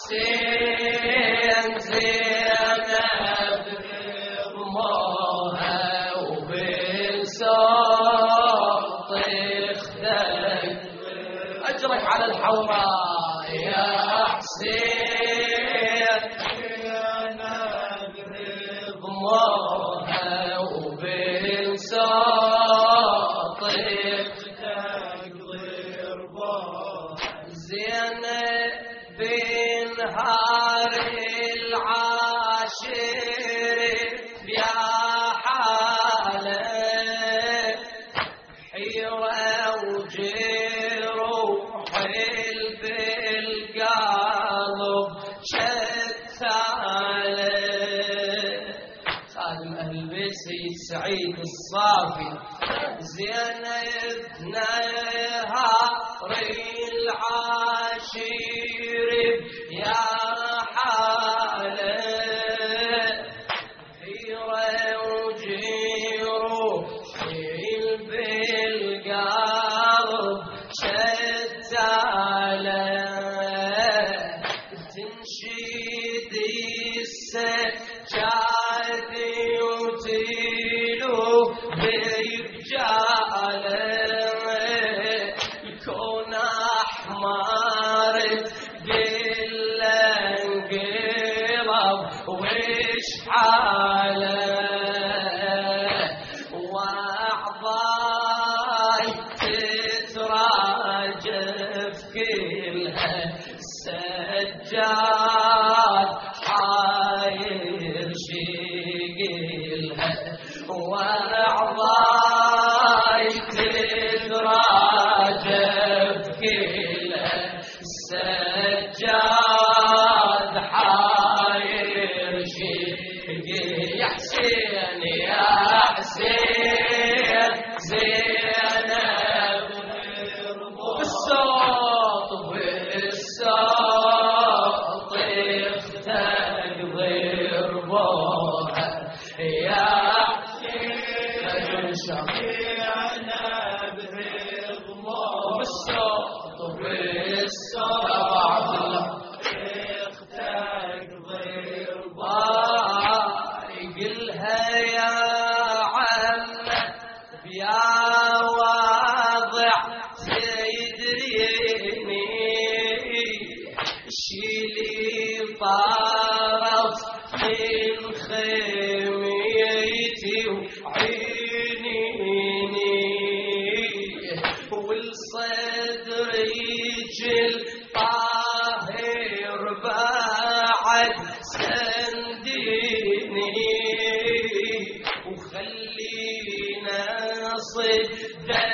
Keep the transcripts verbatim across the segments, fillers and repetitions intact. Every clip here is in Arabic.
حسين زينب ضموها وبالصوت اختك أجرك على الحوراء يا حسين زينب ضموها وبالصوت اختك ضربوها زينب بنهار العاشر يا حالة حيرة وجروح بالقلب شتالة خادم أهل البيت سعيد الصافي زينب نهار العاشر يا حالة حيرة وجروح بالقلب شتالة تنشد السجاد وتلو برجاله الكون أحمر بالانقلب وش حاله وأعضاي تتراجف كلها السجاد حاير شيقلها وأعضاي تتراجف كلها السجاد حاير شيقلها يا حسين يا حسين زينب بالصوت بالصوت اختك ضربوها يا حسين زينب بالصوت بالصوت اختك ضربوها يقلها يا عم يا واضع سيدريني شيلي طرف من خيميتي وعينيني والصدريج الطاهر بعد سنديني وخلينا صدا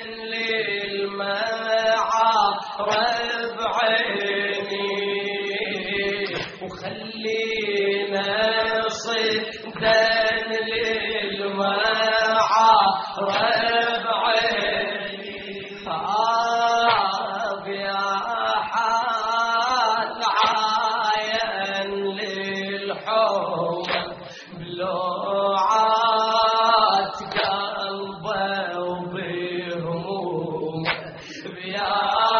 للمعارف عيني وخلينا صدا للمعارف عيني آه يا حال عاين للحب بلوعات قلبه وبهموم يا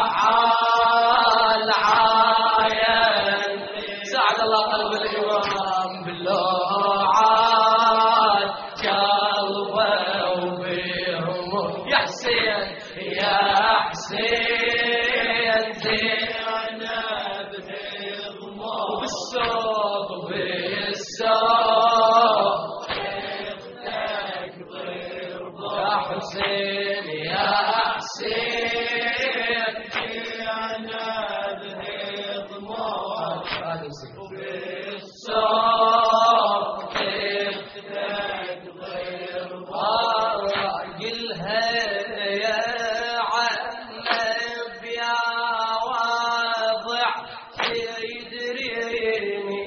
حال عاين سعد الله قلب الإمام بلوعات قلبه وبهموم يا حسين يا حسين زينب وبالصوت وبالصوت اختك ضربوها يا حسين يا حسين زينب ضموها وبالصوت اختك ضربوها قلها يا عم يا واضع يدريني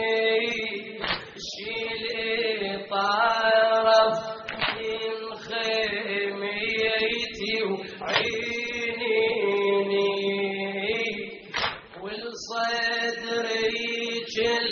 شيلي طرف من خيميتي وعينيني والصدريج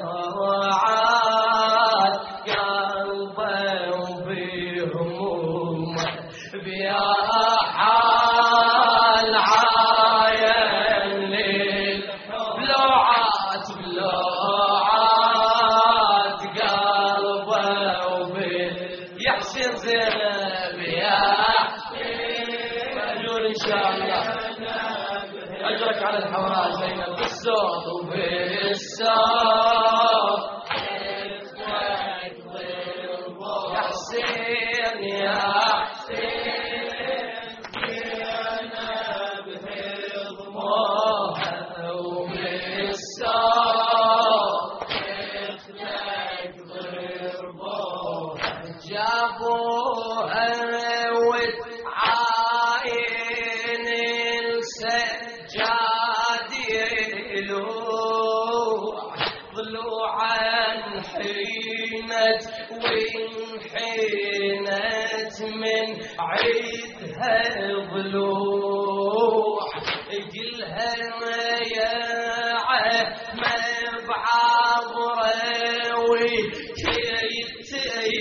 ضاعت قلبه وبهمومه بيا حال عاين ليل بلوعات بلوعات قلبه وبه يحسن زينب يا مأجور إن شاء الله أجرك على الحوراء زينب بالصوت وبالصوت يا حسين يا حسين أنا بهضمه وبالصوت يخلق ضربه جابوها وتعاين السجاد يلوح ضلوعا حينت وانحنت من عيدها ضلوع قلها يا عمى بعبره وكيت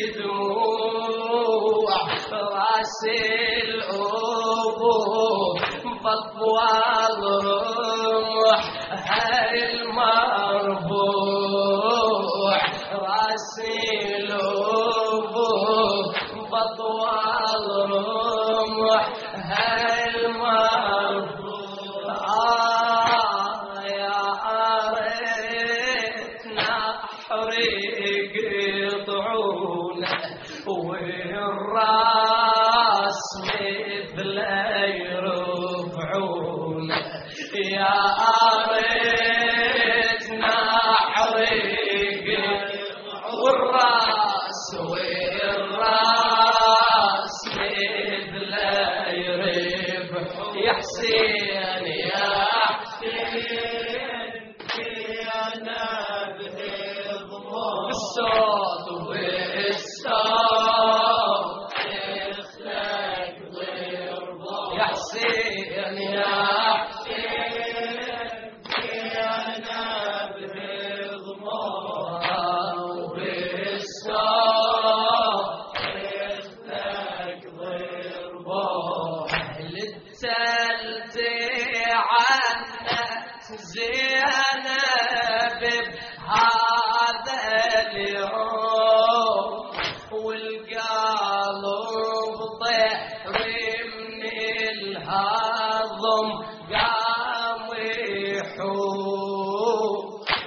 يدوع راس الأبو بطوال رمح هاي المربوع راس الأبو بطوال رمح هاي المربوع آه يا ريت نحرق طعونه والراس مثل يرفعونه يا ريت نحرق والراس والراس مثل يرفع يا حسين يا حسين انا بهضمه بالصوت وبالصوت يخلق ضربه يا حسين يا حسين انا بهضمه وبالصوت يخلق ضربه عنت زينب بهذا اليوم والقلب طير من الهضم قام يحوم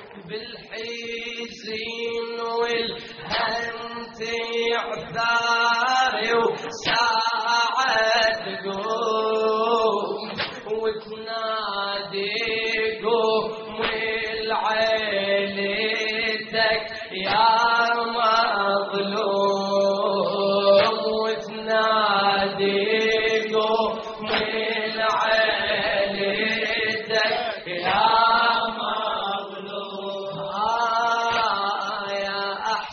بالحزين والهم تعثار وساعة تقوم وتنادي قوم لعيلتك يا مظلوم وتنادي قوم لعيلتك يا مظلوم آه يا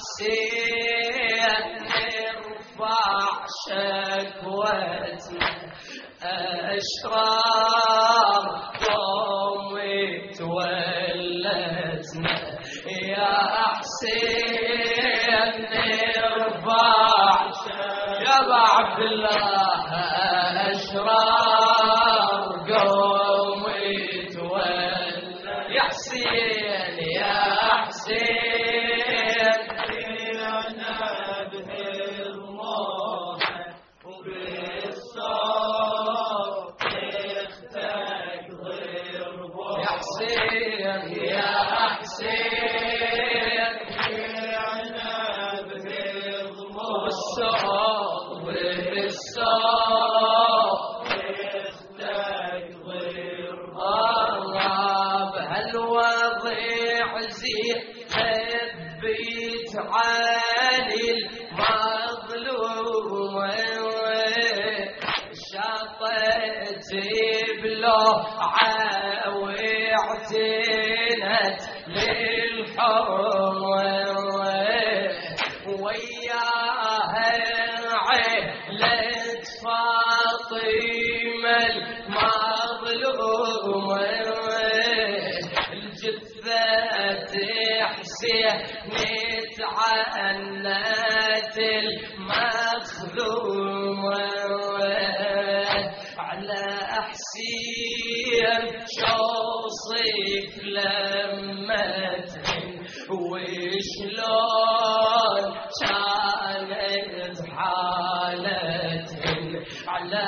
حسين ارفع شكوتنا أشرار قوم تولتنا يا حسين ارفع يا أبا عبد الله أشرار قوم تولتنا يا حسين يا حسين أنا بهضمه وبالصوت يا حسين يا حسين أنا بهضمه بالصوت بالصوت يستكبر الله بهالوضع زين خبيت عالي المظلوم شطت بلوعة واعتنت للحر وياها عيلة فاطمة المظلومة الجثة تحسن نتعنت المخذومة على حسين شوصف لمتهن وشلون كانت حالتهن على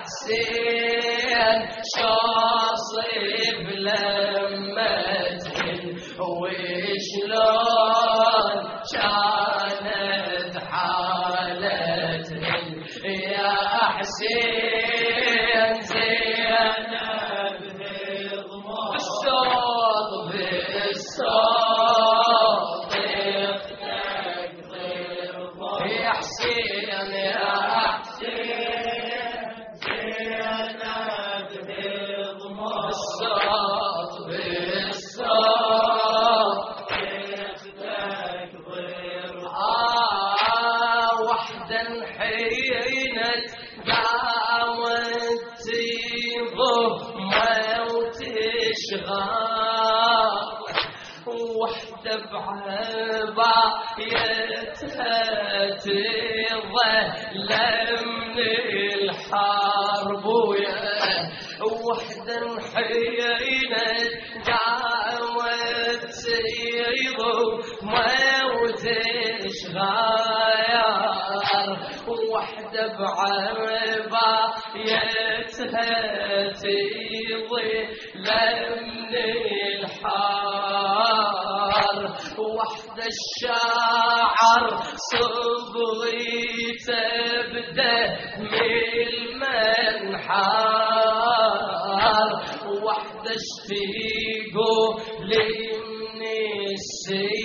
حسين شوصف لمتهن وشلون كانت حالتهن يا حسين زينب بالصوت بالصوت يا حسين يا حسين زينب بالصوت بالصوت آه وحدا حينت دعوت تيبه موت شغال وحدة بعبايتها تظلم من الحرب وحدة حينت دعوت تيبه موت شغال وحدة بعبايتها تظلم من الحار وحدة الشاعر صبغي تبدأ من المنحار وحدة اشتيقوا لي من السير